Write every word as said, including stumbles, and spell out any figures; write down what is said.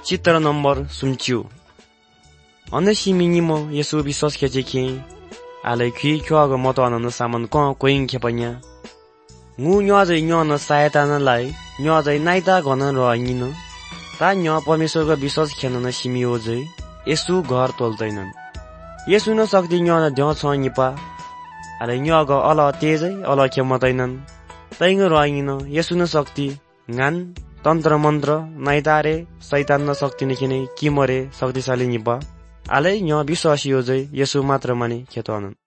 चित्र नम्बर सुम्च्यू अन्य सिमिनी म यसो विश्वास खेचे खे आले खी ख्वाग मत अनन सामान क कोइन खेपन्या ngु न्य जै न्य न सहायता न लाई न्य जै नाइता घन रहिन ता न्य परमेश्वरको विश्वास खेन न सिमियो जै यसु घर तोल्दैनन् यसु न शक्ति न्य न ध्य छ निपा आले न्य ग अल तेजै अल खेमदैनन् तैङ रहिन यसु न शक्ति गान तन्त्र मन्त्र नाइतारे शैतान न शक्ति निखिने कि मरे शक्तिशाली निपा आले न्य विश्वासियो जै यसु मात्र माने खेतनन्